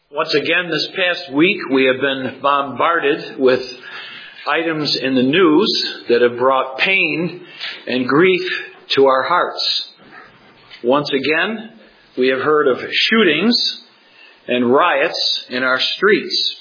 Once again, this past week, we have been bombarded with items in the news that have brought pain and grief to our hearts. Once again, we have heard of shootings and riots in our streets.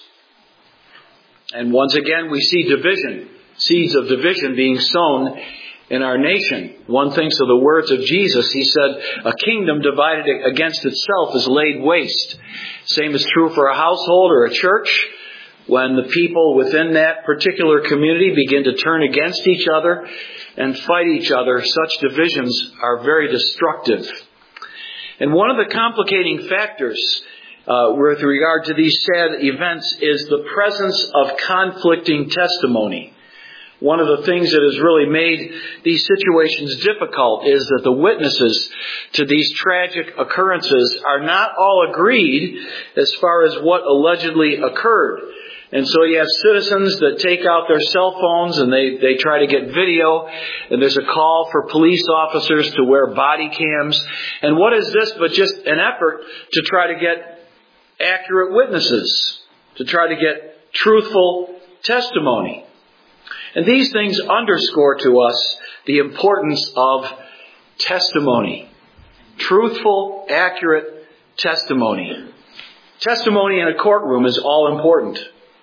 And once again, we see division, seeds of division being sown in our nation. One thinks of the words of Jesus. He said, "A kingdom divided against itself is laid waste." Same is true for a household or a church. When the people within that particular community begin to turn against each other and fight each other, such divisions are very destructive. And one of the complicating factors with regard to these sad events is the presence of conflicting testimony. One of the things that has really made these situations difficult is that the witnesses to these tragic occurrences are not all agreed as far as what allegedly occurred. And so you have citizens that take out their cell phones and they try to get video, and there's a call for police officers to wear body cams. And what is this but just an effort to try to get accurate witnesses, to try to get truthful testimony? And these things underscore to us the importance of testimony. Truthful, accurate testimony. Testimony in a courtroom is all important.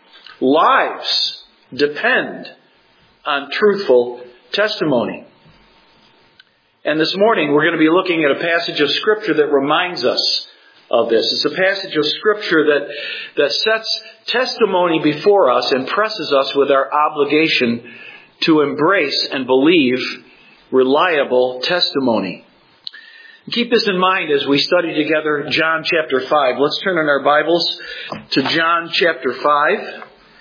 Lives depend on truthful testimony. And this morning we're going to be looking at a passage of Scripture that reminds us of this. It's a passage of Scripture that sets testimony before us and presses us with our obligation to embrace and believe reliable testimony. Keep this in mind as we study together John chapter 5. Let's turn in our Bibles to John chapter 5.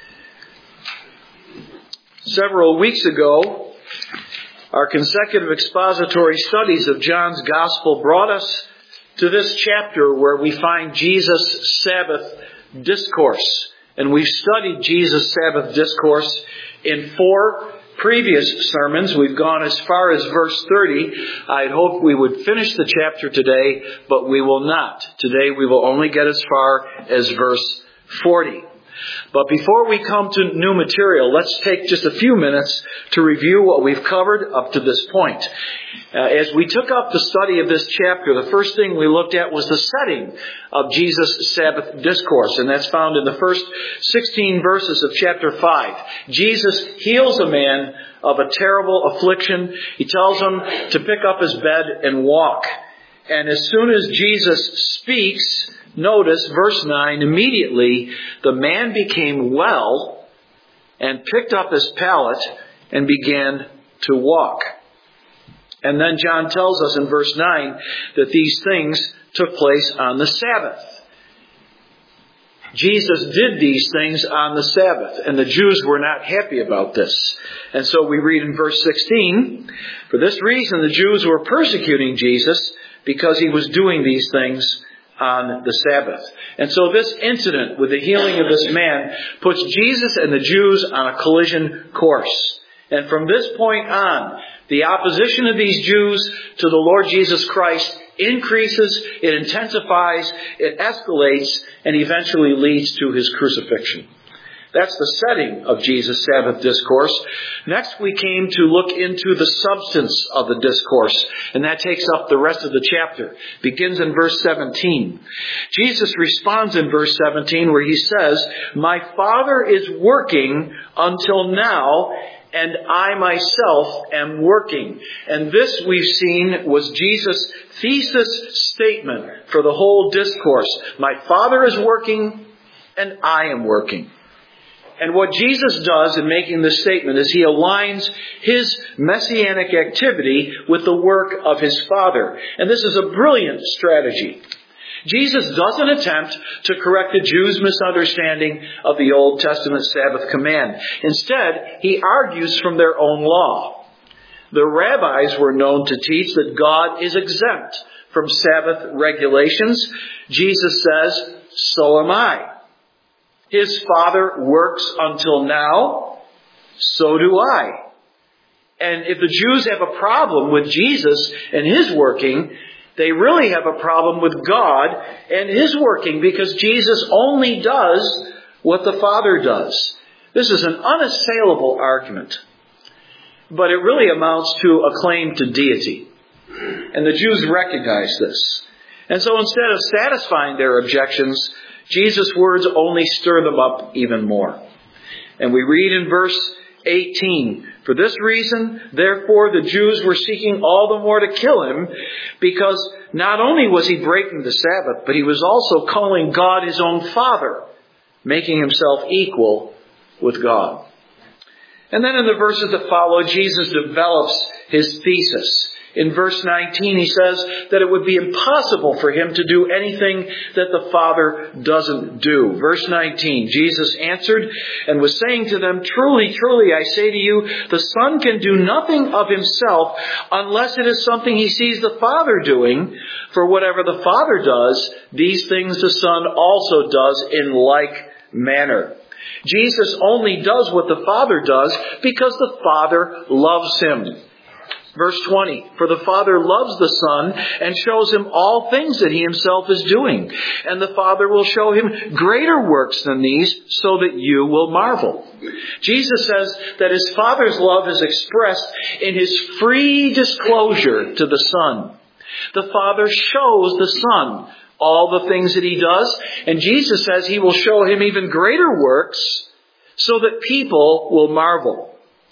Several weeks ago, our consecutive expository studies of John's Gospel brought us to this chapter where we find Jesus' Sabbath discourse. And we've studied Jesus' Sabbath discourse in 4 previous sermons. We've gone as far as verse 30. I'd hoped we would finish the chapter today, but we will not. Today we will only get as far as verse 40. But before we come to new material, let's take just a few minutes to review what we've covered up to this point. As we took up the study of this chapter, the first thing we looked at was the setting of Jesus' Sabbath discourse, and that's found in the first 16 verses of chapter 5. Jesus heals a man of a terrible affliction. He tells him to pick up his bed and walk. And as soon as Jesus speaks, notice verse 9, immediately the man became well and picked up his pallet and began to walk. And then John tells us in verse 9 that these things took place on the Sabbath. Jesus did these things on the Sabbath, and the Jews were not happy about this. And so we read in verse 16, "For this reason the Jews were persecuting Jesus because he was doing these things on the Sabbath." And so this incident with the healing of this man puts Jesus and the Jews on a collision course. And from this point on, the opposition of these Jews to the Lord Jesus Christ increases, it intensifies, it escalates, and eventually leads to his crucifixion. That's the setting of Jesus' Sabbath discourse. Next, we came to look into the substance of the discourse, and that takes up the rest of the chapter. Begins in verse 17. Jesus responds in verse 17 where he says, "My Father is working until now, and I myself am working." And this, we've seen, was Jesus' thesis statement for the whole discourse. My Father is working, and I am working. And what Jesus does in making this statement is he aligns his messianic activity with the work of his Father. And this is a brilliant strategy. Jesus doesn't attempt to correct the Jews' misunderstanding of the Old Testament Sabbath command. Instead, he argues from their own law. The rabbis were known to teach that God is exempt from Sabbath regulations. Jesus says, "So am I. His Father works until now, so do I." And if the Jews have a problem with Jesus and his working, They really have a problem with God and His working, because Jesus only does what the Father does. This is an unassailable argument, but it really amounts to a claim to deity. And the Jews recognize this. And so instead of satisfying their objections, Jesus' words only stir them up even more. And we read in verse 18, "For this reason, therefore, the Jews were seeking all the more to kill him, because not only was he breaking the Sabbath, but he was also calling God his own Father, making himself equal with God." And then in the verses that follow, Jesus develops his thesis. In verse 19, he says that it would be impossible for him to do anything that the Father doesn't do. Verse 19, Jesus answered and was saying to them, "Truly, truly, I say to you, the Son can do nothing of himself unless it is something he sees the Father doing. For whatever the Father does, these things the Son also does in like manner." Jesus only does what the Father does because the Father loves him. Verse 20, "For the Father loves the Son and shows him all things that he himself is doing. And the Father will show him greater works than these, so that you will marvel." Jesus says that his Father's love is expressed in his free disclosure to the Son. The Father shows the Son all the things that he does, and Jesus says he will show him even greater works so that people will marvel.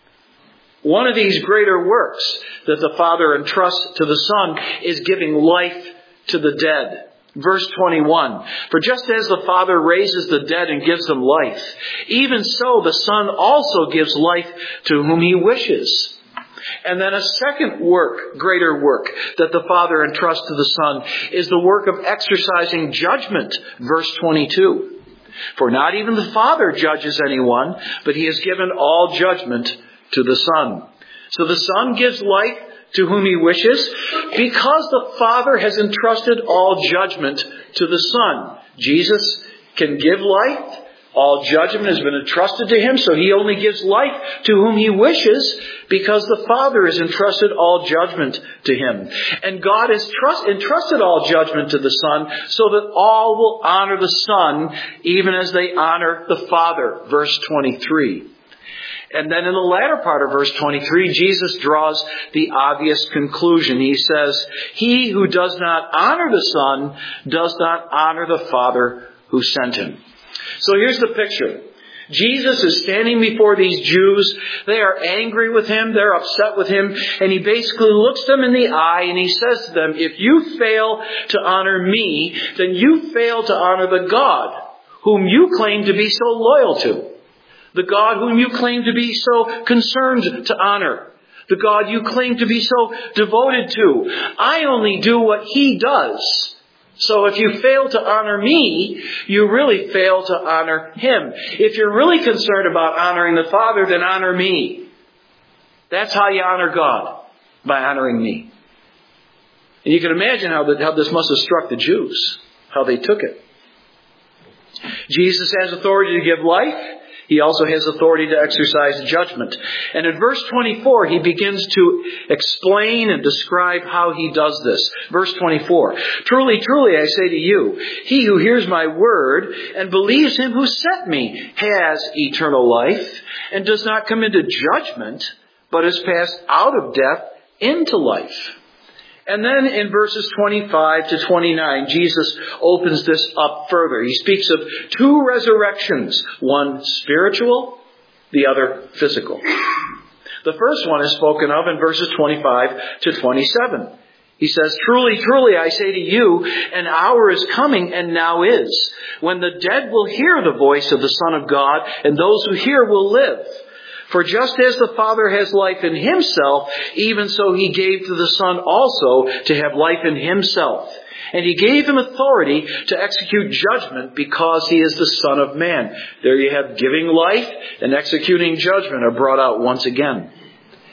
One of these greater works that the Father entrusts to the Son is giving life to the dead. Verse 21, "For just as the Father raises the dead and gives them life, even so the Son also gives life to whom he wishes." And then a second work, greater work, that the Father entrusts to the Son is the work of exercising judgment. Verse 22, "For not even the Father judges anyone, but he has given all judgment to the Son." So the Son gives life to whom he wishes because the Father has entrusted all judgment to the Son. Jesus can give life. All judgment has been entrusted to him, so he only gives life to whom he wishes because the Father has entrusted all judgment to him. And God has entrusted all judgment to the Son so that all will honor the Son even as they honor the Father. Verse 23. And then in the latter part of verse 23, Jesus draws the obvious conclusion. He says, "He who does not honor the Son does not honor the Father who sent him." So here's the picture. Jesus is standing before these Jews. They are angry with him. They're upset with him. And he basically looks them in the eye and he says to them, "If you fail to honor me, then you fail to honor the God whom you claim to be so loyal to. The God whom you claim to be so concerned to honor. The God you claim to be so devoted to. I only do what he does. So if you fail to honor me, you really fail to honor him. If you're really concerned about honoring the Father, then honor me. That's how you honor God, by honoring me." And you can imagine how this must have struck the Jews, how they took it. Jesus has authority to give life. He also has authority to exercise judgment. And in verse 24, he begins to explain and describe how he does this. Verse 24, "Truly, truly, I say to you, he who hears my word and believes him who sent me has eternal life and does not come into judgment, but is passed out of death into life." And then in verses 25 to 29, Jesus opens this up further. He speaks of two resurrections, one spiritual, the other physical. The first one is spoken of in verses 25 to 27. He says, "Truly, truly, I say to you, an hour is coming and now is, when the dead will hear the voice of the Son of God, and those who hear will live. For just as the Father has life in himself, even so he gave to the Son also to have life in himself. And he gave him authority to execute judgment because he is the Son of Man." There you have giving life and executing judgment are brought out once again.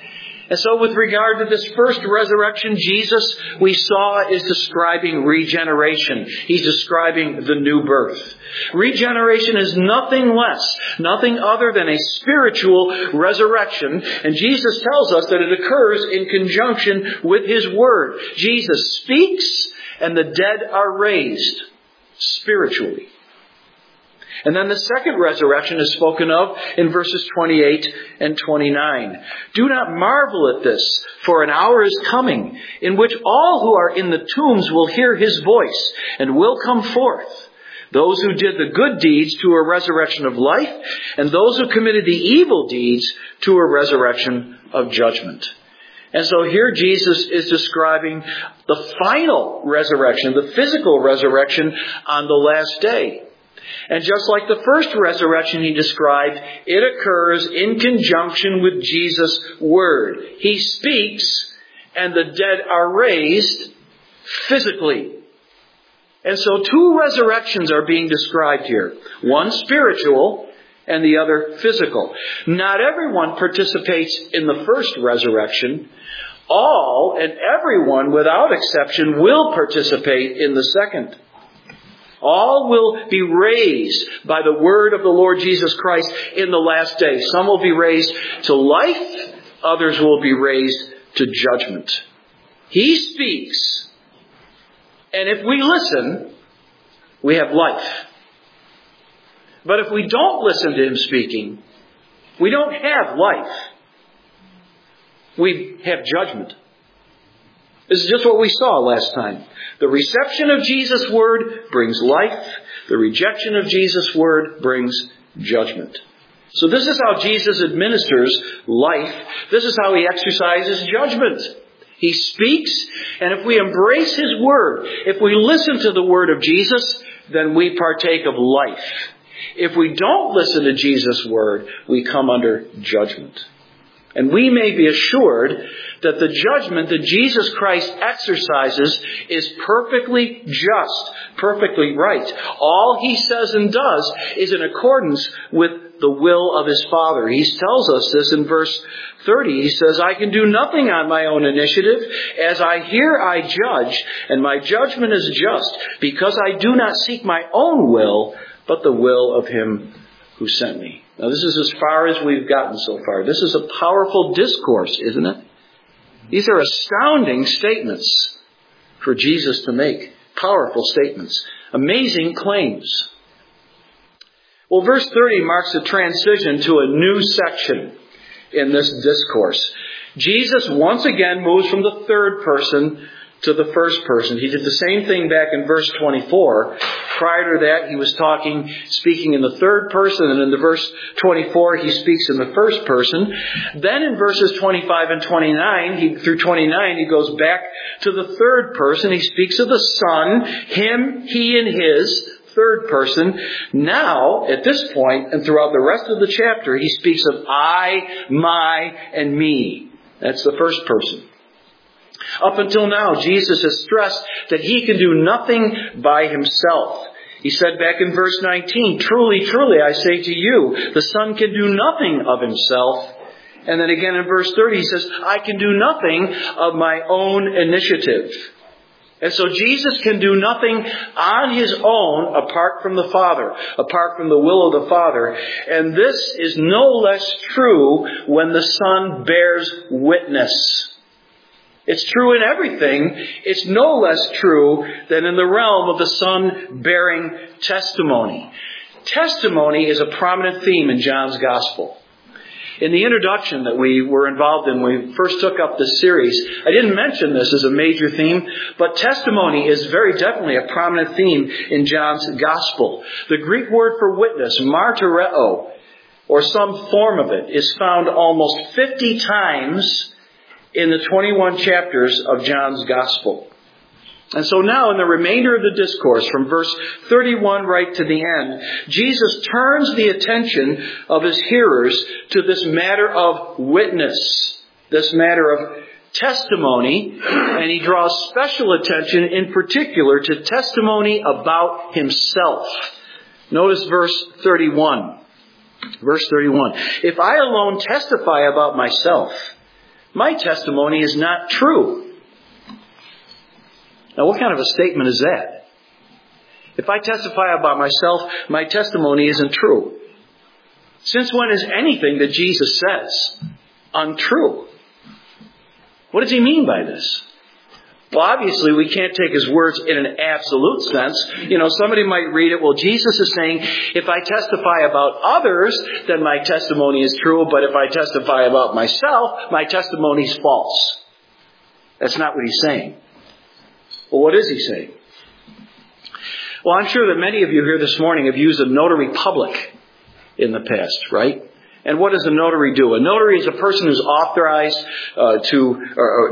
And so with regard to this first resurrection, Jesus, we saw, is describing regeneration. He's describing the new birth. Regeneration is nothing less, nothing other than a spiritual resurrection. And Jesus tells us that it occurs in conjunction with His Word. Jesus speaks, and the dead are raised spiritually. And then the second resurrection is spoken of in verses 28 and 29. Do not marvel at this, for an hour is coming in which all who are in the tombs will hear His voice and will come forth. Those who did the good deeds to a resurrection of life, and those who committed the evil deeds to a resurrection of judgment. And so here Jesus is describing the final resurrection, the physical resurrection on the last day. And just like the first resurrection He described, it occurs in conjunction with Jesus' Word. He speaks, and the dead are raised physically. And so two resurrections are being described here. One spiritual, and the other physical. Not everyone participates in the first resurrection. All and everyone, without exception, will participate in the second. All will be raised by the word of the Lord Jesus Christ in the last day. Some will be raised to life. Others will be raised to judgment. He speaks. And if we listen, we have life. But if we don't listen to Him speaking, we don't have life. We have judgment. This is just what we saw last time. The reception of Jesus' Word brings life. The rejection of Jesus' Word brings judgment. So this is how Jesus administers life. This is how He exercises judgment. He speaks, and if we embrace His Word, if we listen to the Word of Jesus, then we partake of life. If we don't listen to Jesus' Word, we come under judgment. And we may be assured that the judgment that Jesus Christ exercises is perfectly just, perfectly right. All He says and does is in accordance with the will of His Father. He tells us this in verse 30. He says, I can do nothing on my own initiative. As I hear, I judge, and my judgment is just, because I do not seek my own will, but the will of Him who sent me. Now, this is as far as we've gotten so far. This is a powerful discourse, isn't it? These are astounding statements for Jesus to make. Powerful statements. Amazing claims. Well, verse 30 marks a transition to a new section in this discourse. Jesus once again moves from the third person to the first person. He did the same thing back in verse 24. Prior to that, He was speaking in the third person, and in the verse 24, He speaks in the first person. Then in verses 25 and 29, through 29, He goes back to the third person. He speaks of the Son, Him, He, and His, third person. Now, at this point, and throughout the rest of the chapter, He speaks of I, my, and me. That's the first person. Up until now, Jesus has stressed that He can do nothing by Himself. He said back in verse 19, truly, truly, I say to you, the Son can do nothing of Himself. And then again in verse 30, He says, I can do nothing of my own initiative. And so Jesus can do nothing on His own apart from the Father, apart from the will of the Father. And this is no less true when the Son bears witness. It's true in everything. It's no less true than in the realm of the Son bearing testimony. Testimony is a prominent theme in John's Gospel. In the introduction that we were involved in when we first took up this series, I didn't mention this as a major theme, but testimony is very definitely a prominent theme in John's Gospel. The Greek word for witness, martyreo, or some form of it, is found almost 50 times in the 21 chapters of John's Gospel. And so now in the remainder of the discourse, from verse 31 right to the end, Jesus turns the attention of His hearers to this matter of witness, this matter of testimony, and He draws special attention in particular to testimony about Himself. Notice verse 31. Verse 31. If I alone testify about myself, my testimony is not true. Now, what kind of a statement is that? If I testify about myself, my testimony isn't true. Since when is anything that Jesus says untrue? What does he mean by this? Well, obviously, we can't take his words in an absolute sense. Somebody might read it, well, Jesus is saying, if I testify about others, then my testimony is true, but if I testify about myself, my testimony is false. That's not what he's saying. Well, what is he saying? Well, I'm sure that many of you here this morning have used a notary public in the past, right? And what does a notary do? A notary is a person who's authorized to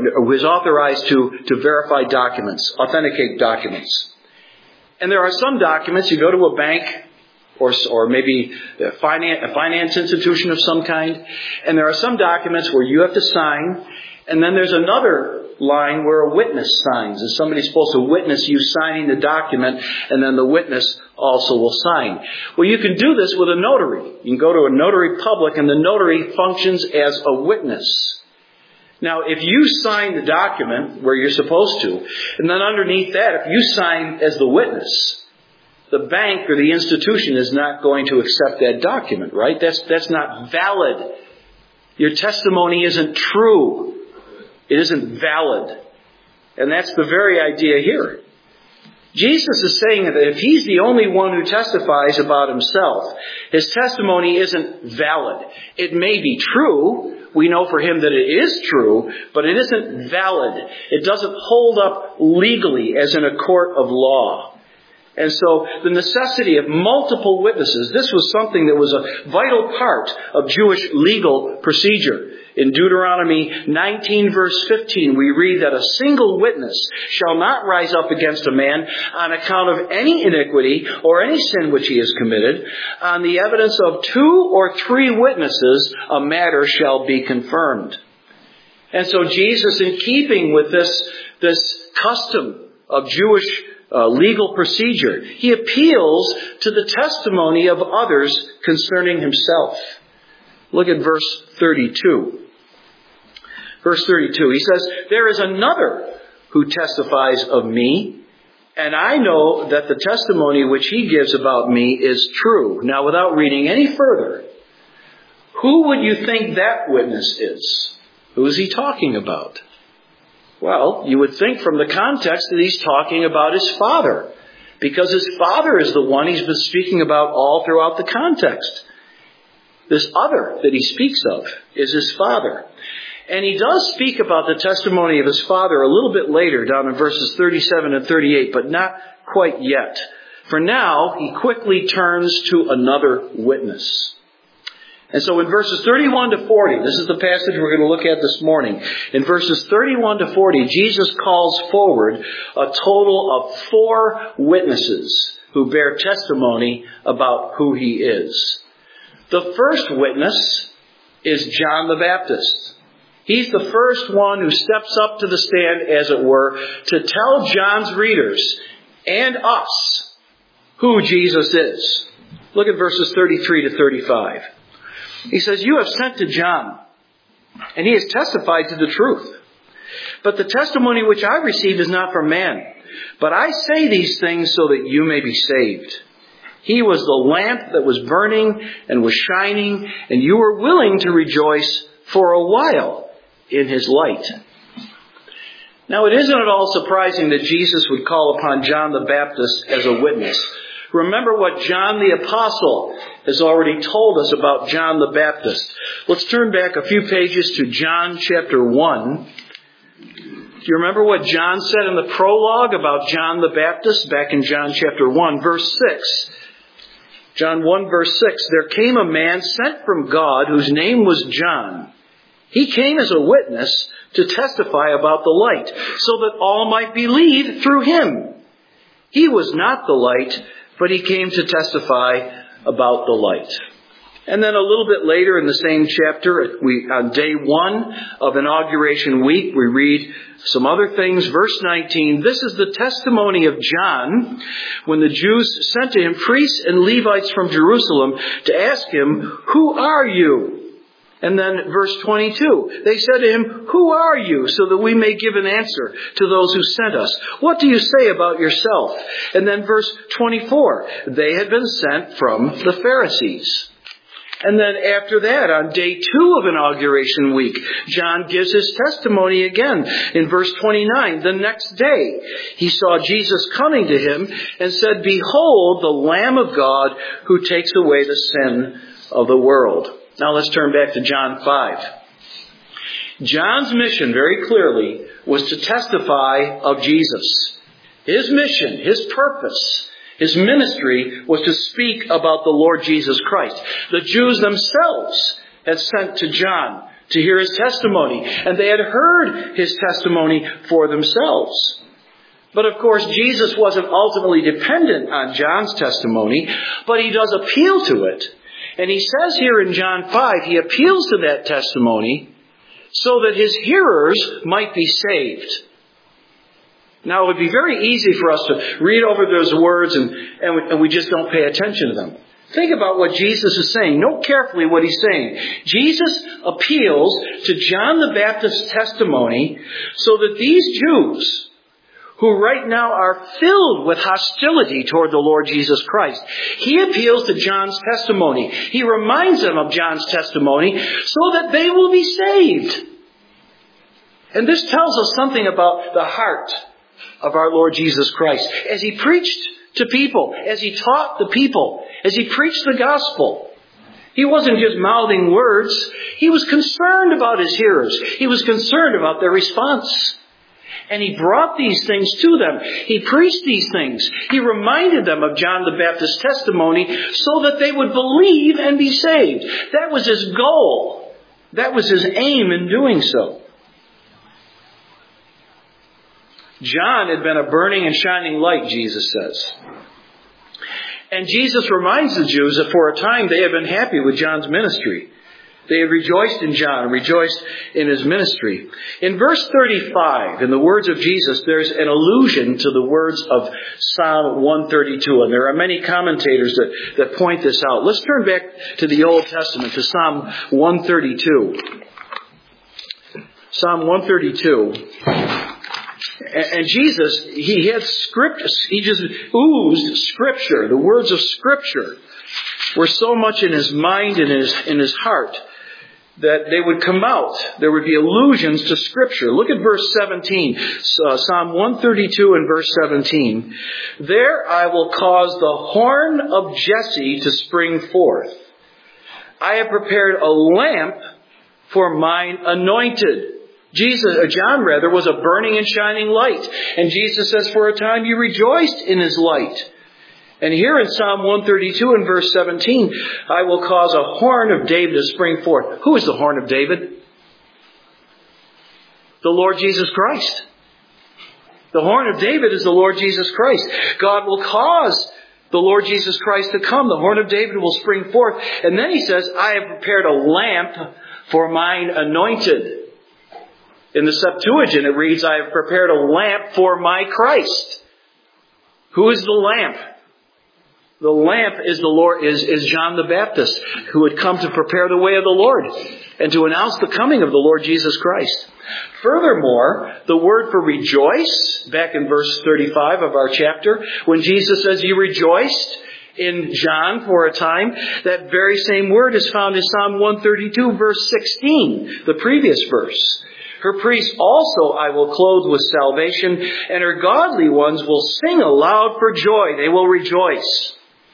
verify documents, authenticate documents. And there are some documents, you go to a bank or maybe a finance institution of some kind, and there are some documents where you have to sign, and then there's another line where a witness signs, and somebody's supposed to witness you signing the document, and then the witness also will sign. Well, you can do this with a notary. You can go to a notary public, and the notary functions as a witness. Now, if you sign the document where you're supposed to, and then underneath that, if you sign as the witness, the bank or the institution is not going to accept that document, right? That's not valid. Your testimony isn't true. It isn't valid. And that's the very idea here. Jesus is saying that if he's the only one who testifies about himself, his testimony isn't valid. It may be true. We know for him that it is true, but it isn't valid. It doesn't hold up legally as in a court of law. And so the necessity of multiple witnesses, this was something that was a vital part of Jewish legal procedure. In Deuteronomy 19 verse 15, we read that a single witness shall not rise up against a man on account of any iniquity or any sin which he has committed. On the evidence of 2 or 3 witnesses, a matter shall be confirmed. And so Jesus, in keeping with this custom of Jewish legal procedure, he appeals to the testimony of others concerning himself. Look at verse 32. Verse 32, he says, there is another who testifies of me, and I know that the testimony which he gives about me is true. Now, without reading any further, who would you think that witness is? Who is he talking about? Well, you would think from the context that he's talking about his Father, because his Father is the one he's been speaking about all throughout the context. This other that he speaks of is his Father. And he does speak about the testimony of his Father a little bit later, down in verses 37 and 38, but not quite yet. For now, he quickly turns to another witness. And so in verses 31 to 40, this is the passage we're going to look at this morning. In verses 31 to 40, Jesus calls forward a total of 4 witnesses who bear testimony about who he is. The first witness is John the Baptist. He's the first one who steps up to the stand, as it were, to tell John's readers and us who Jesus is. Look at verses 33 to 35. He says, you have sent to John, and he has testified to the truth. But the testimony which I received is not from man. But I say these things so that you may be saved. He was the lamp that was burning and was shining, and you were willing to rejoice for a while in his light. Now, it isn't at all surprising that Jesus would call upon John the Baptist as a witness. Remember what John the Apostle has already told us about John the Baptist. Let's turn back a few pages to John chapter 1. Do you remember what John said in the prologue about John the Baptist back in John chapter 1, verse 6? John 1, verse 6, there came a man sent from God whose name was John. He came as a witness to testify about the light, so that all might believe through him. He was not the light, but he came to testify about the light. And then a little bit later in the same chapter, on day 1 of Inauguration Week, we read some other things. Verse 19, this is the testimony of John when the Jews sent to him priests and Levites from Jerusalem to ask him, who are you? And then verse 22, they said to him, "Who are you, so that we may give an answer to those who sent us? What do you say about yourself?" And then verse 24, they had been sent from the Pharisees. And then after that, on day 2 of Inauguration Week, John gives his testimony again. In verse 29, the next day he saw Jesus coming to him and said, "Behold, the Lamb of God who takes away the sin of the world." Now let's turn back to John 5. John's mission, very clearly, was to testify of Jesus. His mission, his purpose, his ministry was to speak about the Lord Jesus Christ. The Jews themselves had sent to John to hear his testimony, and they had heard his testimony for themselves. But of course, Jesus wasn't ultimately dependent on John's testimony, but he does appeal to it. And he says here in John 5, he appeals to that testimony so that his hearers might be saved. Now, it would be very easy for us to read over those words and we just don't pay attention to them. Think about what Jesus is saying. Note carefully what he's saying. Jesus appeals to John the Baptist's testimony so that these Jews, who right now are filled with hostility toward the Lord Jesus Christ, he appeals to John's testimony. He reminds them of John's testimony so that they will be saved. And this tells us something about the heart of our Lord Jesus Christ. As he preached to people, as he taught the people, as he preached the gospel, he wasn't just mouthing words. He was concerned about his hearers. He was concerned about their response. And he brought these things to them. He preached these things. He reminded them of John the Baptist's testimony so that they would believe and be saved. That was his goal. That was his aim in doing so. John had been a burning and shining light, Jesus says. And Jesus reminds the Jews that for a time they had been happy with John's ministry. They had rejoiced in John and rejoiced in his ministry. In verse 35, in the words of Jesus, there's an allusion to the words of Psalm 132. And there are many commentators that point this out. Let's turn back to the Old Testament, to Psalm 132. Psalm 132. And Jesus, he had script, he just oozed Scripture. The words of Scripture were so much in his mind and in his heart that they would come out. There would be allusions to Scripture. Look at verse 17. Psalm 132 and verse 17. "There I will cause the horn of Jesse to spring forth. I have prepared a lamp for mine anointed." John was a burning and shining light. And Jesus says, for a time you rejoiced in his light. And here in Psalm 132 and verse 17, "I will cause a horn of David to spring forth." Who is the horn of David? The Lord Jesus Christ. The horn of David is the Lord Jesus Christ. God will cause the Lord Jesus Christ to come. The horn of David will spring forth. And then he says, "I have prepared a lamp for mine anointed." In the Septuagint it reads, "I have prepared a lamp for my Christ." Who is the lamp? The lamp is the Lord, is John the Baptist, who had come to prepare the way of the Lord and to announce the coming of the Lord Jesus Christ. Furthermore, the word for rejoice, back in verse 35 of our chapter, when Jesus says, "You rejoiced in John for a time," that very same word is found in Psalm 132, verse 16, the previous verse. "Her priests also I will clothe with salvation, and her godly ones will sing aloud for joy." They will rejoice.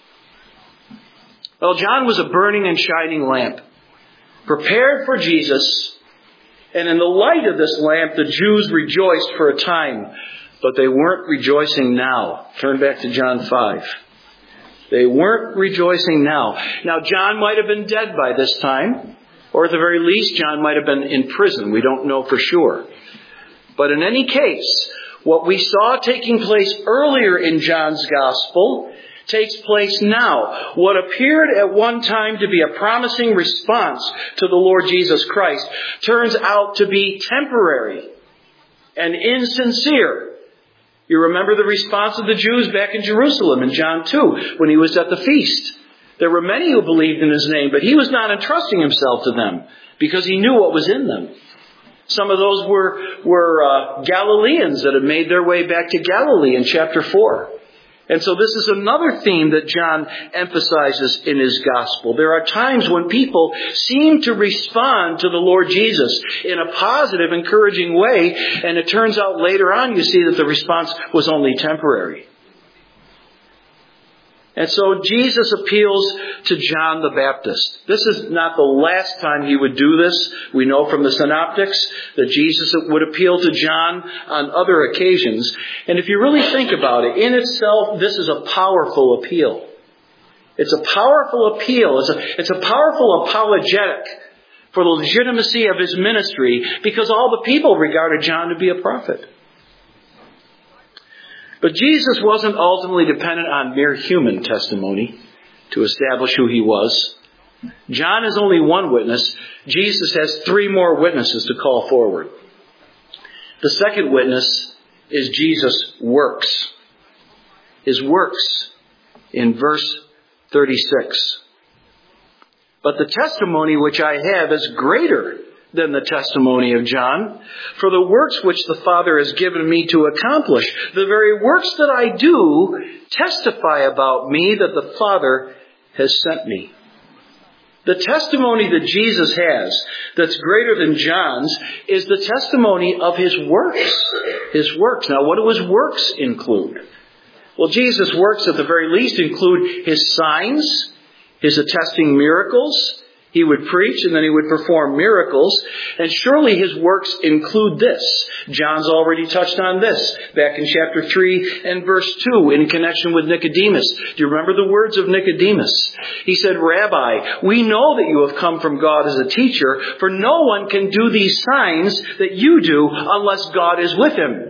Well, John was a burning and shining lamp, prepared for Jesus. And in the light of this lamp, the Jews rejoiced for a time. But they weren't rejoicing now. Turn back to John 5. They weren't rejoicing now. Now, John might have been dead by this time. Or at the very least, John might have been in prison. We don't know for sure. But in any case, what we saw taking place earlier in John's Gospel takes place now. What appeared at one time to be a promising response to the Lord Jesus Christ turns out to be temporary and insincere. You remember the response of the Jews back in Jerusalem in John 2 when he was at the feast. There were many who believed in his name, but he was not entrusting himself to them because he knew what was in them. Some of those were Galileans that had made their way back to Galilee in chapter 4. And so this is another theme that John emphasizes in his gospel. There are times when people seem to respond to the Lord Jesus in a positive, encouraging way, and it turns out later on you see that the response was only temporary. And so Jesus appeals to John the Baptist. This is not the last time he would do this. We know from the synoptics that Jesus would appeal to John on other occasions. And if you really think about it, in itself, this is a powerful appeal. It's a powerful appeal. It's a powerful apologetic for the legitimacy of his ministry because all the people regarded John to be a prophet. But Jesus wasn't ultimately dependent on mere human testimony to establish who he was. John is only one witness. Jesus has 3 more witnesses to call forward. The second witness is Jesus' works. His works in verse 36. But the testimony which I have is greater than the testimony of John. For the works which the Father has given me to accomplish, the very works that I do, testify about me that the Father has sent me. The testimony that Jesus has that's greater than John's is the testimony of his works. His works. Now, what do his works include? Well, Jesus' works at the very least include his signs, his attesting miracles. He would preach and then he would perform miracles. And surely his works include this. John's already touched on this back in chapter 3 and verse 2 in connection with Nicodemus. Do you remember the words of Nicodemus? He said, Rabbi, we know that you have come from God as a teacher, for no one can do these signs that you do unless God is with him.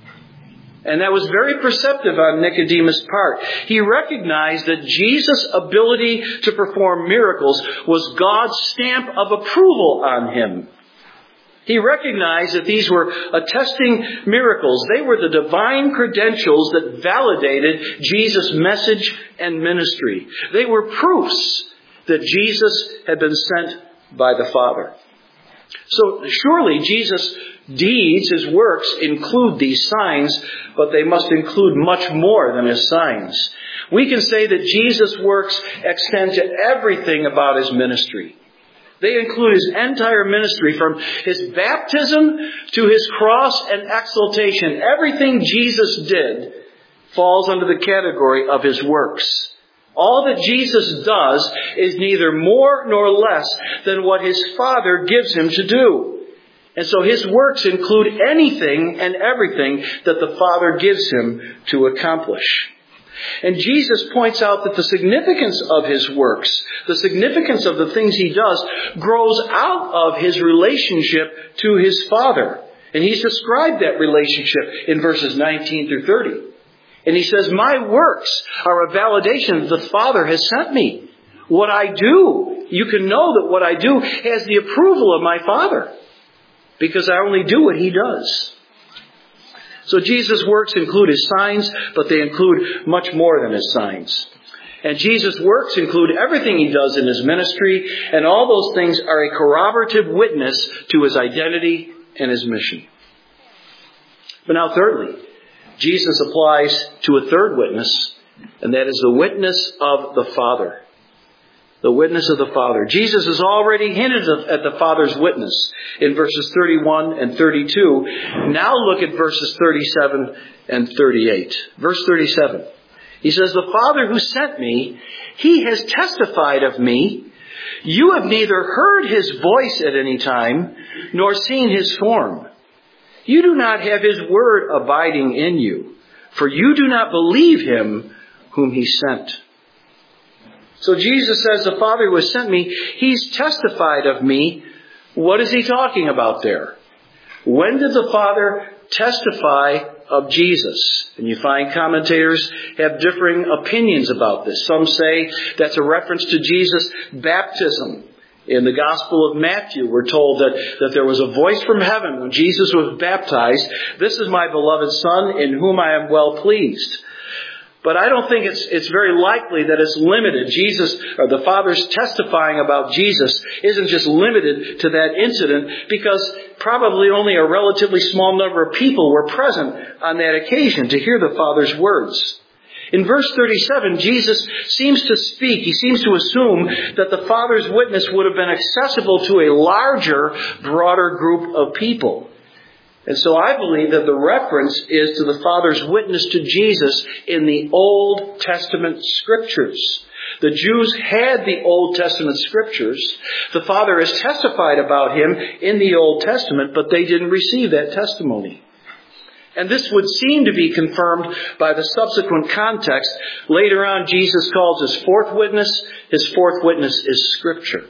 And that was very perceptive on Nicodemus' part. He recognized that Jesus' ability to perform miracles was God's stamp of approval on him. He recognized that these were attesting miracles. They were the divine credentials that validated Jesus' message and ministry. They were proofs that Jesus had been sent by the Father. So surely Jesus' deeds, his works, include these signs, but they must include much more than his signs. We can say that Jesus' works extend to everything about his ministry. They include his entire ministry, from his baptism to his cross and exaltation. Everything Jesus did falls under the category of his works. All that Jesus does is neither more nor less than what his Father gives him to do. And so his works include anything and everything that the Father gives him to accomplish. And Jesus points out that the significance of his works, the significance of the things he does, grows out of his relationship to his Father. And he's described that relationship in verses 19 through 30. And he says, my works are a validation that the Father has sent me. What I do, you can know that what I do has the approval of my Father, because I only do what he does. So Jesus' works include his signs, but they include much more than his signs. And Jesus' works include everything he does in his ministry, and all those things are a corroborative witness to his identity and his mission. But now thirdly, Jesus applies to a third witness, and that is the witness of the Father. The witness of the Father. Jesus has already hinted at the Father's witness in verses 31 and 32. Now look at verses 37 and 38. Verse 37. He says, the Father who sent me, he has testified of me. You have neither heard his voice at any time, nor seen his form. You do not have his word abiding in you, for you do not believe him whom he sent. So Jesus says, the Father who has sent me, he's testified of me. What is he talking about there? When did the Father testify of Jesus? And you find commentators have differing opinions about this. Some say that's a reference to Jesus' baptism. In the Gospel of Matthew, we're told that there was a voice from heaven when Jesus was baptized. This is my beloved Son, in whom I am well pleased. But I don't think it's very likely that it's limited. Jesus, or the Father's testifying about Jesus, isn't just limited to that incident, because probably only a relatively small number of people were present on that occasion to hear the Father's words. In verse 37, Jesus seems to speak, he seems to assume that the Father's witness would have been accessible to a larger, broader group of people. And so I believe that the reference is to the Father's witness to Jesus in the Old Testament Scriptures. The Jews had the Old Testament Scriptures. The Father has testified about him in the Old Testament, but they didn't receive that testimony. And this would seem to be confirmed by the subsequent context. Later on, Jesus calls his fourth witness. His fourth witness is Scripture.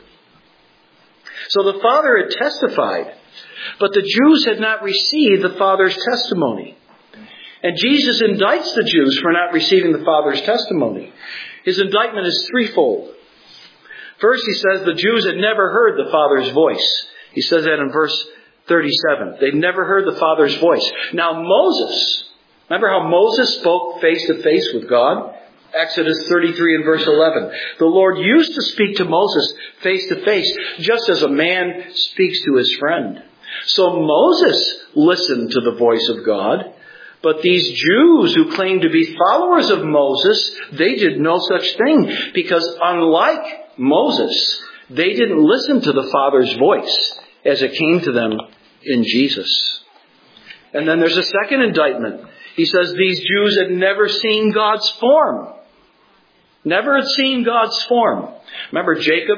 So the Father had testified, but the Jews had not received the Father's testimony. And Jesus indicts the Jews for not receiving the Father's testimony. His indictment is threefold. First, he says the Jews had never heard the Father's voice. He says that in verse 37. They'd never heard the Father's voice. Now Moses, remember how Moses spoke face to face with God? Exodus 33 and verse 11. The Lord used to speak to Moses face to face, just as a man speaks to his friend. So Moses listened to the voice of God, but these Jews who claimed to be followers of Moses, they did no such thing, because unlike Moses, they didn't listen to the Father's voice as it came to them in Jesus. And then there's a second indictment. He says these Jews had never seen God's form. Never had seen God's form. Remember Jacob,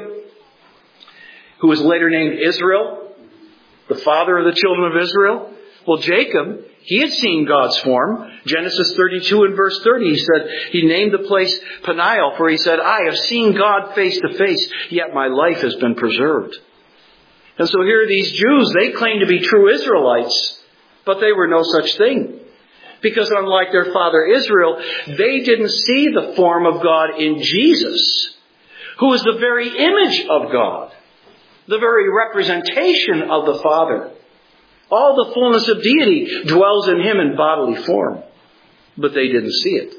who was later named Israel, the father of the children of Israel? Well, Jacob, he had seen God's form. Genesis 32 and verse 30, he said, he named the place Peniel, for he said, I have seen God face to face, yet my life has been preserved. And so here are these Jews, they claim to be true Israelites, but they were no such thing. Because unlike their father Israel, they didn't see the form of God in Jesus, who is the very image of God, the very representation of the Father. All the fullness of deity dwells in him in bodily form, but they didn't see it.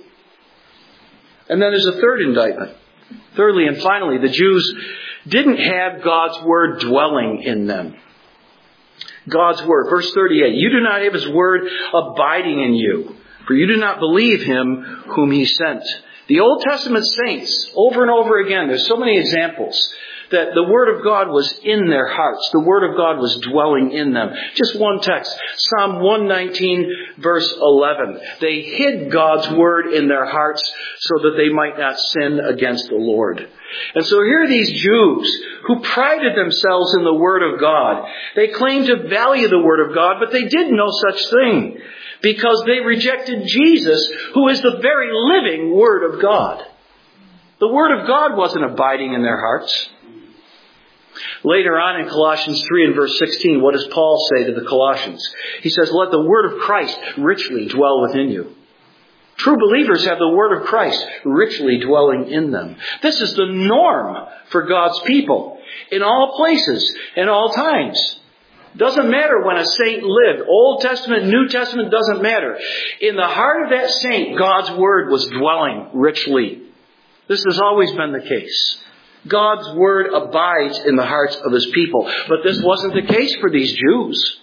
And then there's a third indictment. Thirdly and finally, the Jews didn't have God's Word dwelling in them. God's Word. Verse 38, you do not have His Word abiding in you, for you do not believe Him whom He sent. The Old Testament saints, over and over again, there's so many examples that the Word of God was in their hearts. The Word of God was dwelling in them. Just one text, Psalm 119, verse 11. They hid God's Word in their hearts so that they might not sin against the Lord. And so here are these Jews who prided themselves in the Word of God. They claimed to value the Word of God, but they did no such thing because they rejected Jesus, who is the very living Word of God. The Word of God wasn't abiding in their hearts. Later on in Colossians 3 and verse 16, what does Paul say to the Colossians? He says, let the Word of Christ richly dwell within you. True believers have the Word of Christ richly dwelling in them. This is the norm for God's people in all places and all times. Doesn't matter when a saint lived. Old Testament, New Testament, doesn't matter. In the heart of that saint, God's Word was dwelling richly. This has always been the case. God's Word abides in the hearts of His people. But this wasn't the case for these Jews.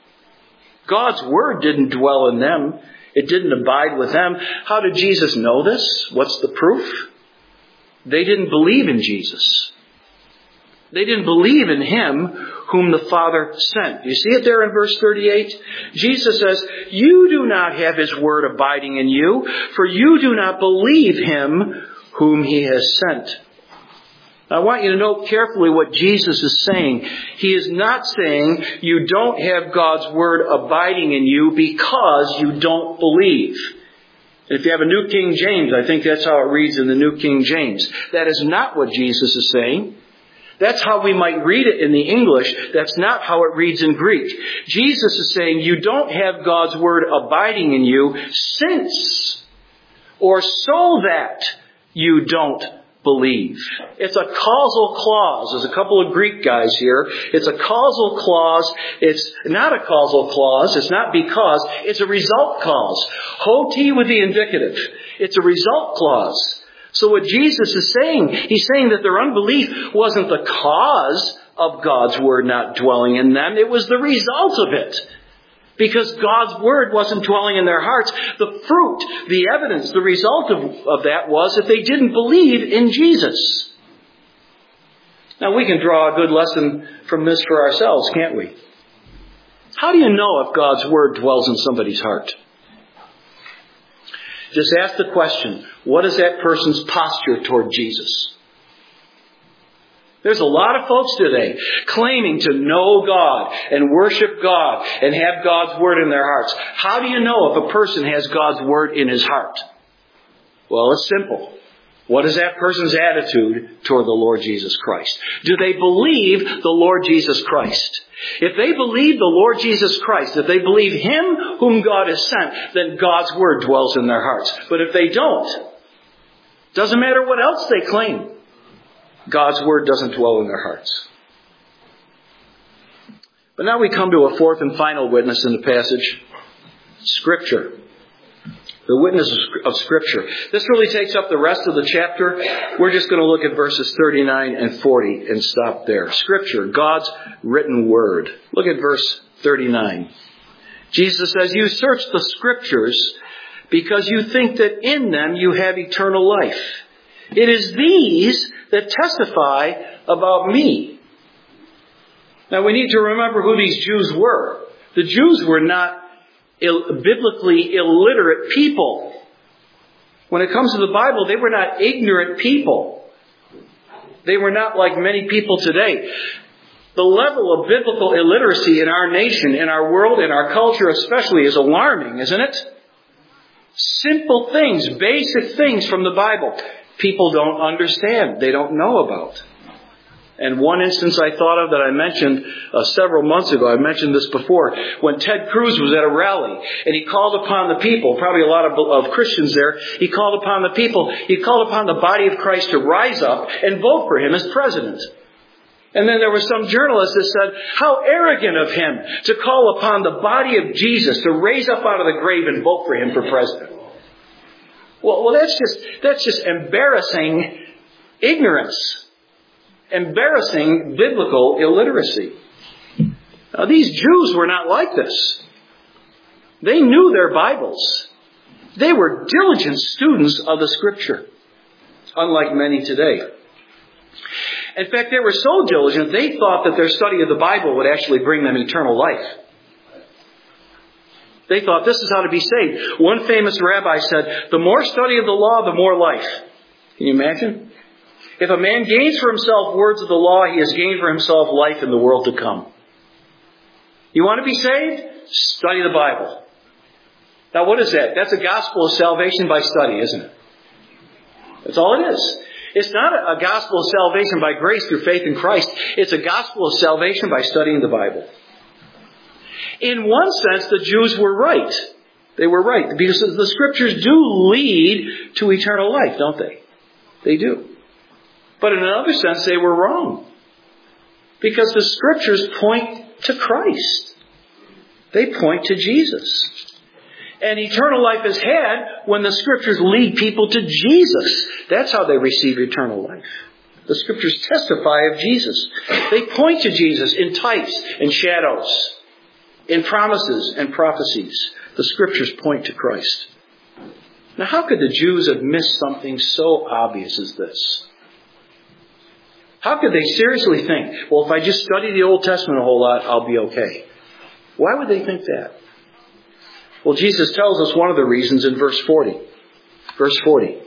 God's Word didn't dwell in them. It didn't abide with them. How did Jesus know this? What's the proof? They didn't believe in Jesus. They didn't believe in Him whom the Father sent. You see it there in verse 38? Jesus says, you do not have His Word abiding in you, for you do not believe Him whom He has sent. I want you to note carefully what Jesus is saying. He is not saying you don't have God's Word abiding in you because you don't believe. If you have a New King James, I think that's how it reads in the New King James. That is not what Jesus is saying. That's how we might read it in the English. That's not how it reads in Greek. Jesus is saying you don't have God's Word abiding in you since or so that you don't believe. It's a causal clause. There's a couple of Greek guys here. It's a causal clause. It's not a causal clause. It's not because. It's a result clause. Hoti with the indicative. It's a result clause. So what Jesus is saying, he's saying that their unbelief wasn't the cause of God's Word not dwelling in them. It was the result of it. Because God's Word wasn't dwelling in their hearts. The fruit, the evidence, the result of that was that they didn't believe in Jesus. Now we can draw a good lesson from this for ourselves, can't we? How do you know if God's Word dwells in somebody's heart? Just ask the question, what is that person's posture toward Jesus? There's a lot of folks today claiming to know God and worship God and have God's Word in their hearts. How do you know if a person has God's Word in his heart? Well, it's simple. What is that person's attitude toward the Lord Jesus Christ? Do they believe the Lord Jesus Christ? If they believe the Lord Jesus Christ, if they believe Him whom God has sent, then God's Word dwells in their hearts. But if they don't, doesn't matter what else they claim, God's Word doesn't dwell in their hearts. But now we come to a fourth and final witness in the passage, Scripture. The witness of Scripture. This really takes up the rest of the chapter. We're just going to look at verses 39 and 40 and stop there. Scripture, God's written Word. Look at verse 39. Jesus says, "You search the Scriptures because you think that in them you have eternal life. It is these that testify about me." Now we need to remember who these Jews were. The Jews were not biblically illiterate people. When it comes to the Bible, they were not ignorant people. They were not like many people today. The level of biblical illiteracy in our nation, in our world, in our culture especially, is alarming, isn't it? Simple things, basic things from the Bible, people don't understand. They don't know about. And one instance I thought of that I mentioned several months ago, I mentioned this before, when Ted Cruz was at a rally and he called upon the people, probably a lot of Christians there, he called upon the people, he called upon the body of Christ to rise up and vote for him as president. And then there was some journalist that said, how arrogant of him to call upon the body of Jesus to raise up out of the grave and vote for him for president. Well, that's just embarrassing ignorance. Embarrassing biblical illiteracy. Now, these Jews were not like this. They knew their Bibles. They were diligent students of the Scripture, unlike many today. In fact, they were so diligent, they thought that their study of the Bible would actually bring them eternal life. They thought this is how to be saved. One famous rabbi said, the more study of the law, the more life. Can you imagine? If a man gains for himself words of the law, he has gained for himself life in the world to come. You want to be saved? Study the Bible. Now what is that? That's a gospel of salvation by study, isn't it? That's all it is. It's not a gospel of salvation by grace through faith in Christ. It's a gospel of salvation by studying the Bible. In one sense, the Jews were right. They were right. Because the Scriptures do lead to eternal life, don't they? They do. But in another sense, they were wrong. Because the Scriptures point to Christ. They point to Jesus. And eternal life is had when the Scriptures lead people to Jesus. That's how they receive eternal life. The Scriptures testify of Jesus. They point to Jesus in types and shadows, in promises and prophecies. The Scriptures point to Christ. Now, how could the Jews have missed something so obvious as this? How could they seriously think, well, if I just study the Old Testament a whole lot, I'll be okay? Why would they think that? Well, Jesus tells us one of the reasons in verse 40. Verse 40.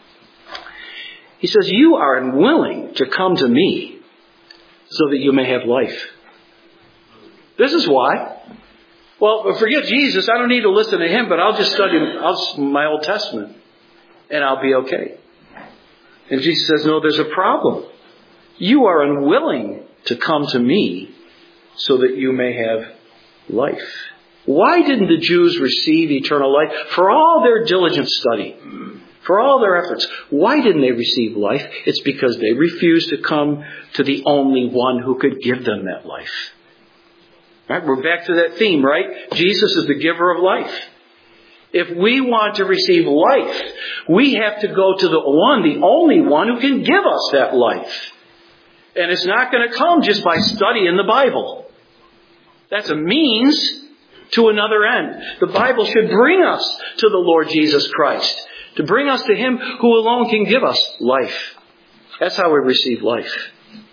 He says, you are unwilling to come to me so that you may have life. This is why. Well, forget Jesus. I don't need to listen to him, but I'll just study my Old Testament and I'll be okay. And Jesus says, no, there's a problem. You are unwilling to come to me so that you may have life. Why didn't the Jews receive eternal life? For all their diligent study, for all their efforts, why didn't they receive life? It's because they refused to come to the only one who could give them that life. Right? We're back to that theme, right? Jesus is the giver of life. If we want to receive life, we have to go to the one, the only one who can give us that life. And it's not going to come just by studying the Bible. That's a means to another end. The Bible should bring us to the Lord Jesus Christ, to bring us to Him who alone can give us life. That's how we receive life.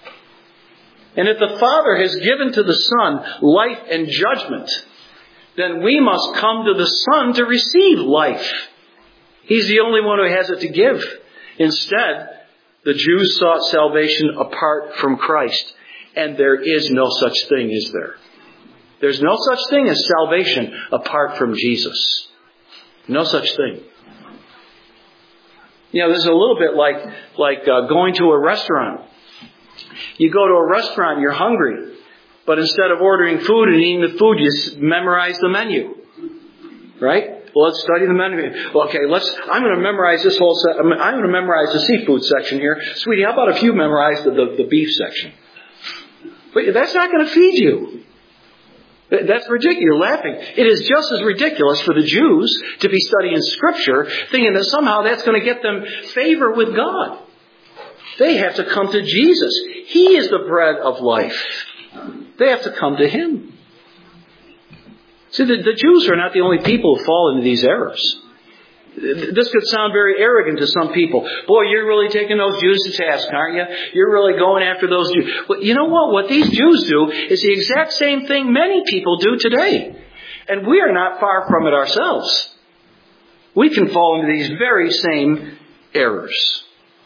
And if the Father has given to the Son life and judgment, then we must come to the Son to receive life. He's the only one who has it to give. Instead, the Jews sought salvation apart from Christ. And there is no such thing, is there? There's no such thing as salvation apart from Jesus. No such thing. You know, this is a little bit like going to a restaurant. You go to a restaurant, you're hungry. But instead of ordering food and eating the food, you memorize the menu. Right? Well, let's study the menu. Okay, I'm going to memorize this whole set. I'm going to memorize the seafood section here. Sweetie, how about if you memorize the beef section? But that's not going to feed you. That's ridiculous. You're laughing. It is just as ridiculous for the Jews to be studying Scripture, thinking that somehow that's going to get them favor with God. They have to come to Jesus. He is the bread of life. They have to come to Him. See, the Jews are not the only people who fall into these errors. This could sound very arrogant to some people. Boy, you're really taking those Jews to task, aren't you? You're really going after those Jews. But you know what? What these Jews do is the exact same thing many people do today. And we are not far from it ourselves. We can fall into these very same errors.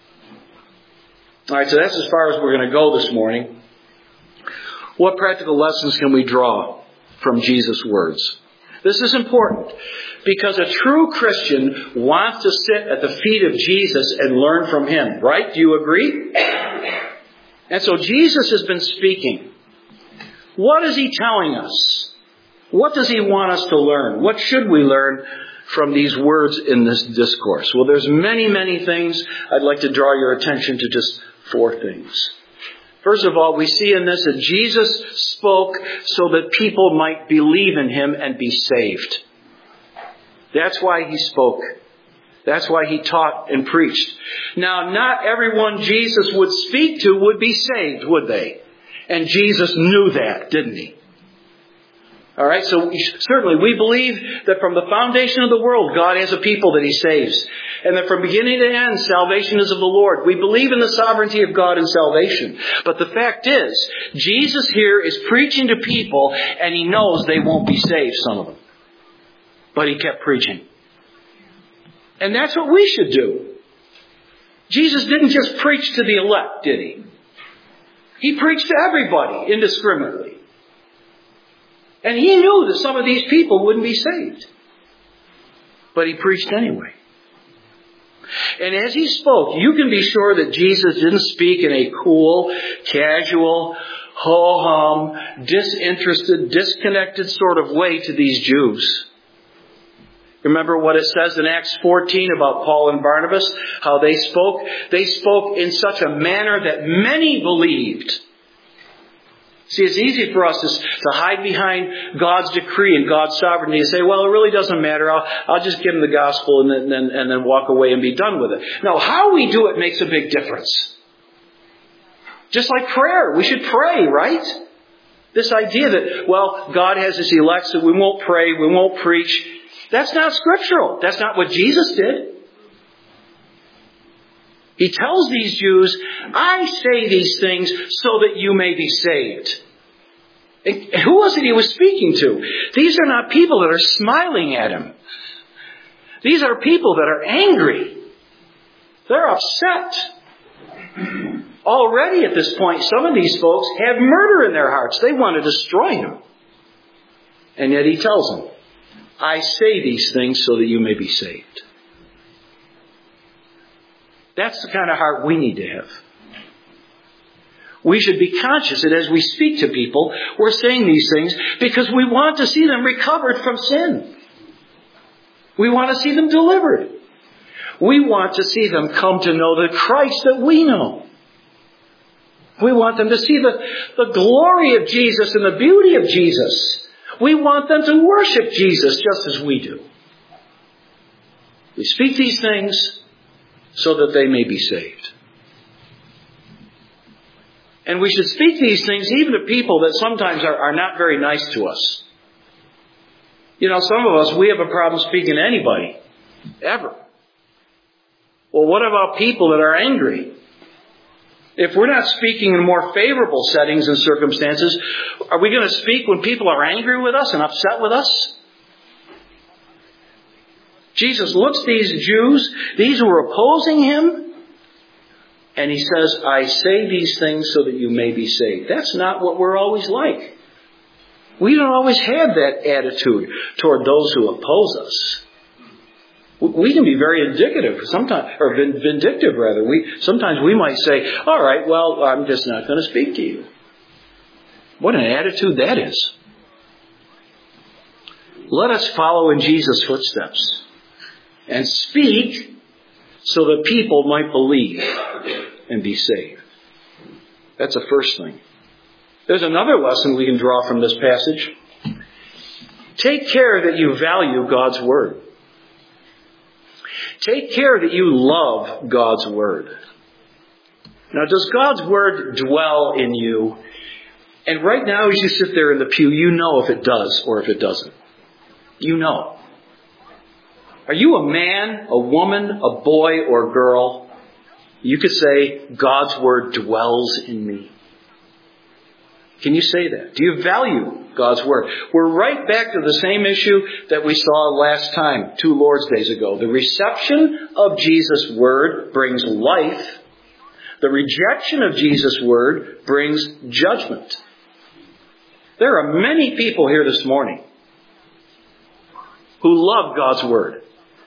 All right, so that's as far as we're going to go this morning. What practical lessons can we draw from Jesus' words? This is important because a true Christian wants to sit at the feet of Jesus and learn from Him. Right? Do you agree? And so Jesus has been speaking. What is He telling us? What does He want us to learn? What should we learn from these words in this discourse? Well, there's many, many things. I'd like to draw your attention to just 4 things. First of all, we see in this that Jesus spoke so that people might believe in Him and be saved. That's why He spoke. That's why He taught and preached. Now, not everyone Jesus would speak to would be saved, would they? And Jesus knew that, didn't He? All right, so certainly we believe that from the foundation of the world, God has a people that He saves. And that from beginning to end, salvation is of the Lord. We believe in the sovereignty of God in salvation. But the fact is, Jesus here is preaching to people, and He knows they won't be saved, some of them. But He kept preaching. And that's what we should do. Jesus didn't just preach to the elect, did He? He preached to everybody indiscriminately. And He knew that some of these people wouldn't be saved. But He preached anyway. And as He spoke, you can be sure that Jesus didn't speak in a cool, casual, ho-hum, disinterested, disconnected sort of way to these Jews. Remember what it says in Acts 14 about Paul and Barnabas? How they spoke? They spoke in such a manner that many believed. See, it's easy for us to hide behind God's decree and God's sovereignty and say, well, it really doesn't matter. I'll just give them the gospel and then walk away and be done with it. No, how we do it makes a big difference. Just like prayer. We should pray, right? This idea that, well, God has His elect, so we won't pray, we won't preach. That's not scriptural. That's not what Jesus did. He tells these Jews, I say these things so that you may be saved. And who was it He was speaking to? These are not people that are smiling at Him. These are people that are angry. They're upset. Already at this point, some of these folks have murder in their hearts. They want to destroy Him. And yet He tells them, I say these things so that you may be saved. That's the kind of heart we need to have. We should be conscious that as we speak to people, we're saying these things because we want to see them recovered from sin. We want to see them delivered. We want to see them come to know the Christ that we know. We want them to see the glory of Jesus and the beauty of Jesus. We want them to worship Jesus just as we do. We speak these things so that they may be saved. And we should speak these things even to people that sometimes are not very nice to us. You know, some of us, we have a problem speaking to anybody. Ever. Well, what about people that are angry? If we're not speaking in more favorable settings and circumstances, are we going to speak when people are angry with us and upset with us? Jesus looks at these Jews, these who are opposing Him, and He says, I say these things so that you may be saved. That's not what we're always like. We don't always have that attitude toward those who oppose us. We can be very indicative sometimes, or vindictive rather. Sometimes we might say, all right, well, I'm just not going to speak to you. What an attitude that is. Let us follow in Jesus' footsteps and speak so that people might believe and be saved. That's the first thing. There's another lesson we can draw from this passage. Take care that you value God's Word. Take care that you love God's Word. Now, does God's Word dwell in you? And right now, as you sit there in the pew, you know if it does or if it doesn't. You know. Are you a man, a woman, a boy, or girl? You could say, God's Word dwells in me. Can you say that? Do you value God's Word? We're right back to the same issue that we saw last time, 2 Lord's Days ago. The reception of Jesus' Word brings life. The rejection of Jesus' Word brings judgment. There are many people here this morning who love God's Word.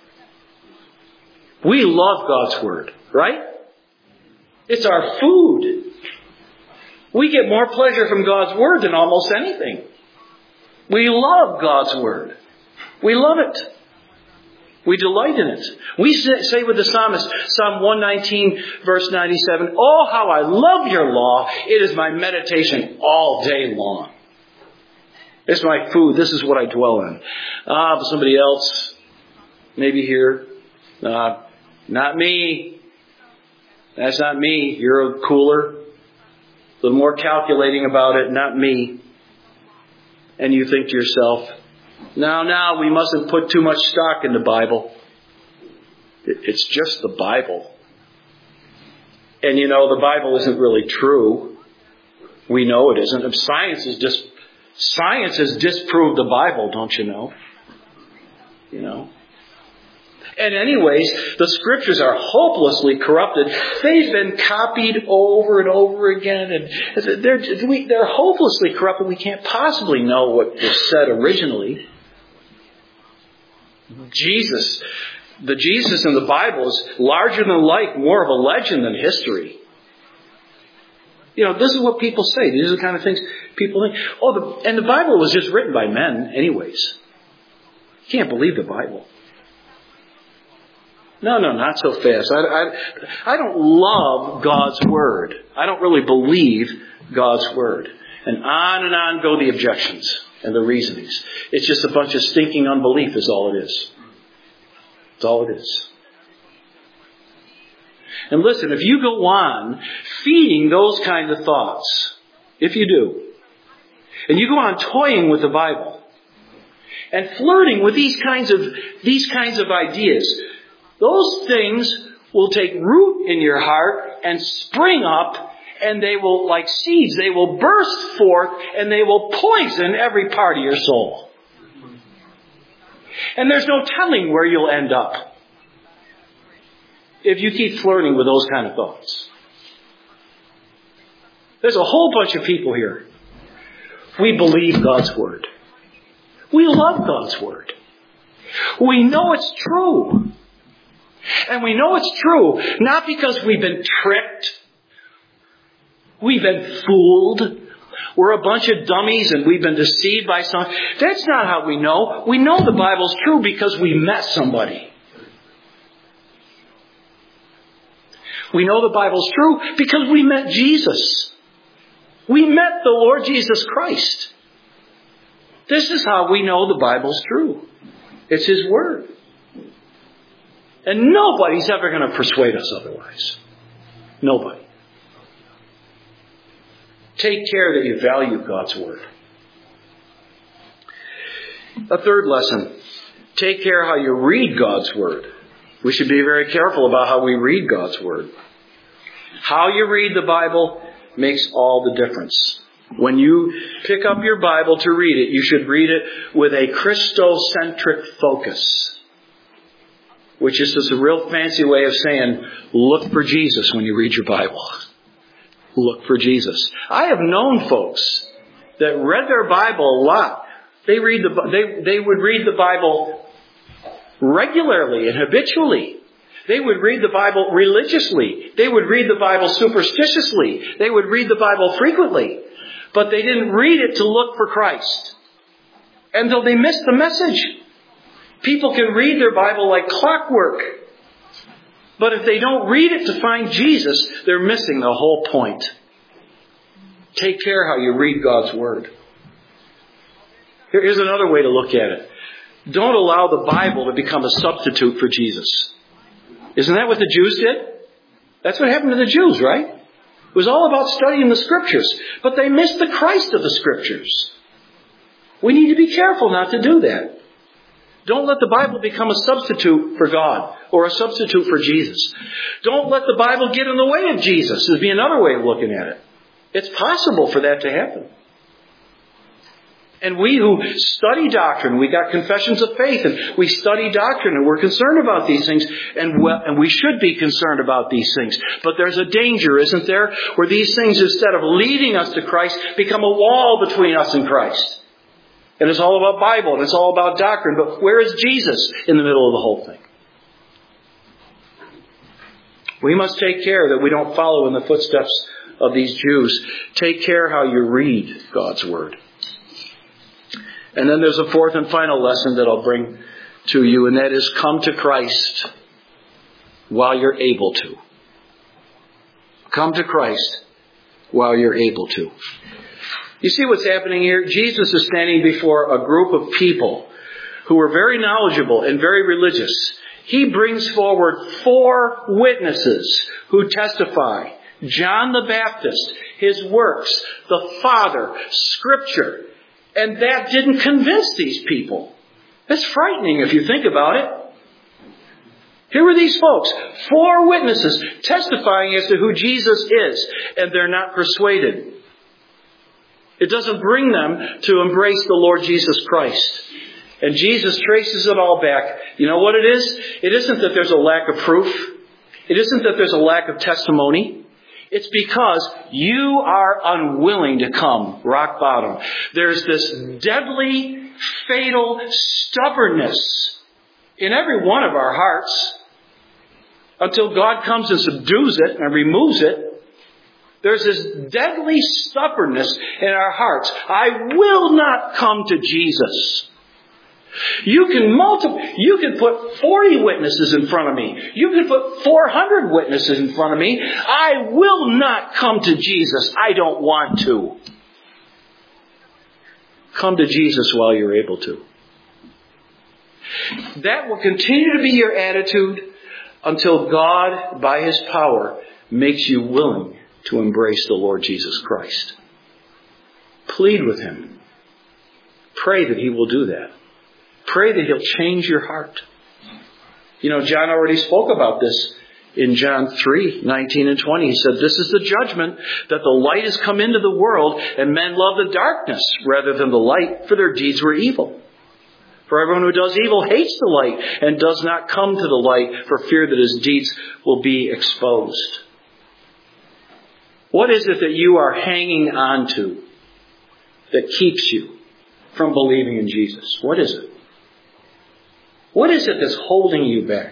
We love God's Word, right? It's our food. We get more pleasure from God's Word than almost anything. We love God's Word. We love it. We delight in it. We say with the psalmist, Psalm 119, verse 97, oh, how I love your law. It is my meditation all day long. It's my food. This is what I dwell on. But somebody else, maybe here, not me. That's not me. You're cooler. A little more calculating about it, not me. And you think to yourself, no, we mustn't put too much stock in the Bible. It's just the Bible. And you know, the Bible isn't really true. We know it isn't. Science has disproved the Bible, don't you know? You know. And anyways, the Scriptures are hopelessly corrupted. They've been copied over and over again. And they're hopelessly corrupted. We can't possibly know what was said originally. The Jesus in the Bible is larger than life, more of a legend than history. You know, this is what people say. These are the kind of things people think. And the Bible was just written by men anyways. You can't believe the Bible. No, not so fast. I don't love God's Word. I don't really believe God's Word. And on go the objections and the reasonings. It's just a bunch of stinking unbelief is all it is. That's all it is. And listen, if you go on feeding those kinds of thoughts, if you do, and you go on toying with the Bible and flirting with these kinds of ideas, those things will take root in your heart and spring up, and they will, like seeds, they will burst forth and they will poison every part of your soul. And there's no telling where you'll end up if you keep flirting with those kind of thoughts. There's a whole bunch of people here. We believe God's Word. We love God's Word. We know it's true. And we know it's true not because we've been tricked. We've been fooled. We're a bunch of dummies and we've been deceived by someone. That's not how we know. We know the Bible's true because we met somebody. We know the Bible's true because we met Jesus. We met the Lord Jesus Christ. This is how we know the Bible's true. It's His Word. And nobody's ever going to persuade us otherwise. Nobody. Take care that you value God's Word. A third lesson. Take care how you read God's Word. We should be very careful about how we read God's Word. How you read the Bible makes all the difference. When you pick up your Bible to read it, you should read it with a Christocentric focus. Which is just a real fancy way of saying, look for Jesus when you read your Bible. Look for Jesus. I have known folks that read their Bible a lot. They would read the Bible regularly and habitually. They would read the Bible religiously. They would read the Bible superstitiously. They would read the Bible frequently. But they didn't read it to look for Christ. And so they missed the message. People can read their Bible like clockwork. But if they don't read it to find Jesus, they're missing the whole point. Take care how you read God's Word. Here's another way to look at it. Don't allow the Bible to become a substitute for Jesus. Isn't that what the Jews did? That's what happened to the Jews, right? It was all about studying the Scriptures. But they missed the Christ of the Scriptures. We need to be careful not to do that. Don't let the Bible become a substitute for God or a substitute for Jesus. Don't let the Bible get in the way of Jesus. Would be another way of looking at it. It's possible for that to happen. And we who study doctrine, we got confessions of faith, and we study doctrine, and we're concerned about these things, and we should be concerned about these things. But there's a danger, isn't there, where these things, instead of leading us to Christ, become a wall between us and Christ. And it's all about Bible, and it's all about doctrine, but where is Jesus in the middle of the whole thing? We must take care that we don't follow in the footsteps of these Jews. Take care how you read God's Word. And then there's a fourth and final lesson that I'll bring to you, and that is come to Christ while you're able to. Come to Christ while you're able to. You see what's happening here? Jesus is standing before a group of people who are very knowledgeable and very religious. He brings forward 4 witnesses who testify. John the Baptist, his works, the Father, Scripture. And that didn't convince these people. That's frightening if you think about it. Here were these folks, 4 witnesses testifying as to who Jesus is, and they're not persuaded. It doesn't bring them to embrace the Lord Jesus Christ. And Jesus traces it all back. You know what it is? It isn't that there's a lack of proof. It isn't that there's a lack of testimony. It's because you are unwilling to come rock bottom. There's this deadly, fatal stubbornness in every one of our hearts until God comes and subdues it and removes it. There's this deadly stubbornness in our hearts. I will not come to Jesus. You can put 40 witnesses in front of me. You can put 400 witnesses in front of me. I will not come to Jesus. I don't want to. Come to Jesus while you're able to. That will continue to be your attitude until God, by His power, makes you willing to embrace the Lord Jesus Christ. Plead with Him. Pray that He will do that. Pray that He'll change your heart. You know, John already spoke about this in John 3:19 and 20. He said, this is the judgment, that the light has come into the world, and men love the darkness rather than the light, for their deeds were evil. For everyone who does evil hates the light and does not come to the light for fear that his deeds will be exposed. What is it that you are hanging on to that keeps you from believing in Jesus? What is it? What is it that's holding you back?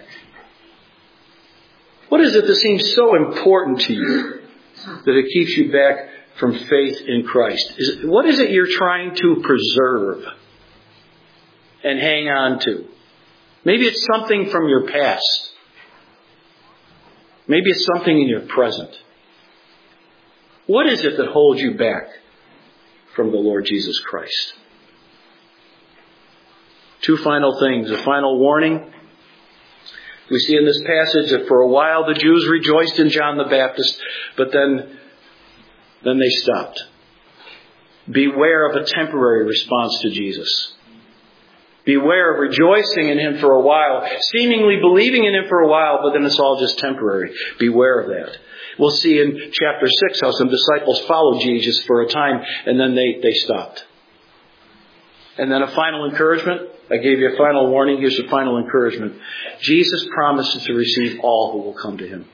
What is it that seems so important to you that it keeps you back from faith in Christ? What is it you're trying to preserve and hang on to? Maybe it's something from your past. Maybe it's something in your present. What is it that holds you back from the Lord Jesus Christ? 2 final things. A final warning. We see in this passage that for a while the Jews rejoiced in John the Baptist, but then they stopped. Beware of a temporary response to Jesus. Beware of rejoicing in Him for a while, seemingly believing in Him for a while, but then it's all just temporary. Beware of that. We'll see in chapter 6 how some disciples followed Jesus for a time, and then they stopped. And then a final encouragement. I gave you a final warning. Here's the final encouragement. Jesus promises to receive all who will come to Him.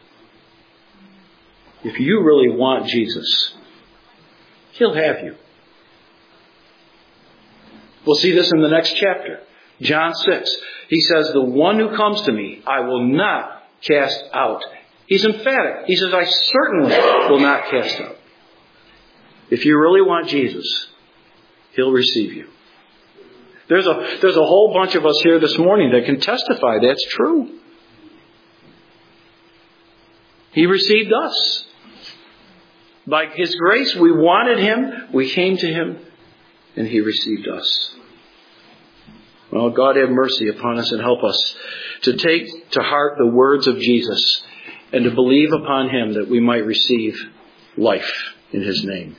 If you really want Jesus, He'll have you. We'll see this in the next chapter. John 6. He says, the one who comes to me, I will not cast out. He's emphatic. He says, I certainly will not cast out. If you really want Jesus, He'll receive you. There's a whole bunch of us here this morning that can testify that's true. He received us. By His grace, we wanted Him, we came to Him, and He received us. Well, God have mercy upon us and help us to take to heart the words of Jesus and to believe upon Him that we might receive life in His name.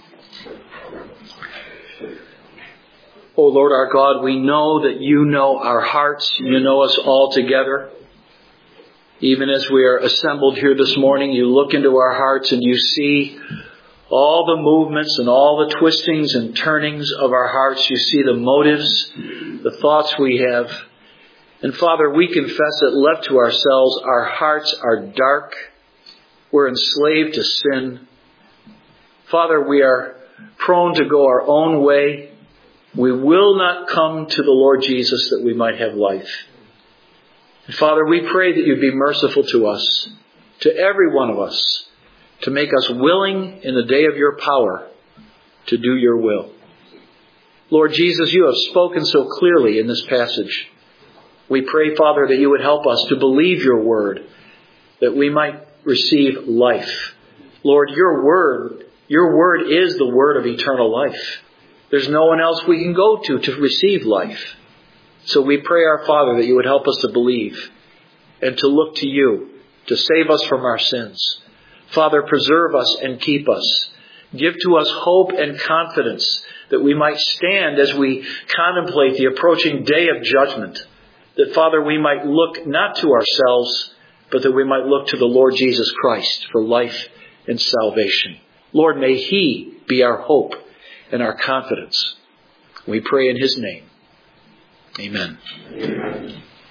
Oh Lord our God, we know that You know our hearts. You know us all together. Even as we are assembled here this morning, You look into our hearts and You see all the movements and all the twistings and turnings of our hearts. You see the motives, the thoughts we have. And Father, we confess that left to ourselves, our hearts are dark. We're enslaved to sin. Father, we are prone to go our own way. We will not come to the Lord Jesus that we might have life. And Father, we pray that You be merciful to us, to every one of us, to make us willing in the day of Your power to do Your will. Lord Jesus, You have spoken so clearly in this passage. We pray, Father, that You would help us to believe Your word, that we might receive life. Lord, Your word is the word of eternal life. There's no one else we can go to receive life. So we pray, our Father, that You would help us to believe and to look to You to save us from our sins. Father, preserve us and keep us. Give to us hope and confidence that we might stand as we contemplate the approaching day of judgment. That, Father, we might look not to ourselves, but that we might look to the Lord Jesus Christ for life and salvation. Lord, may He be our hope and our confidence. We pray in His name. Amen.